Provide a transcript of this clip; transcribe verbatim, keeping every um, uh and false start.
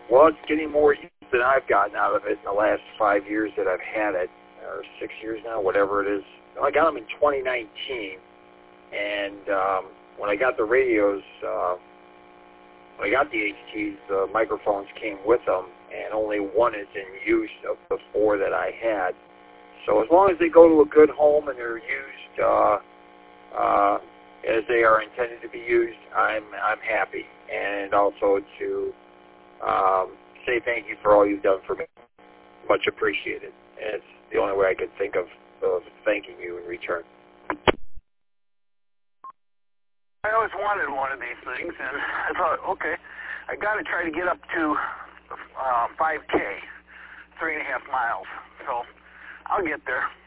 Well, it's getting more use than I've gotten out of it in the last five years that I've had it, or six years now, whatever it is. I got them in twenty nineteen, and um, when I got the radios, uh, when I got the H Ts, the microphones came with them, and only one is in use of the four that I had. So as long as they go to a good home and they're used uh, uh, as they are intended to be used, I'm I'm happy. And also to um, say thank you for all you've done for me. Much appreciated. And it's the only way I could think of, of thanking you in return. I always wanted one of these things, and I thought, okay, I got to try to get up to uh, five K, three and a half miles. So I'll get there.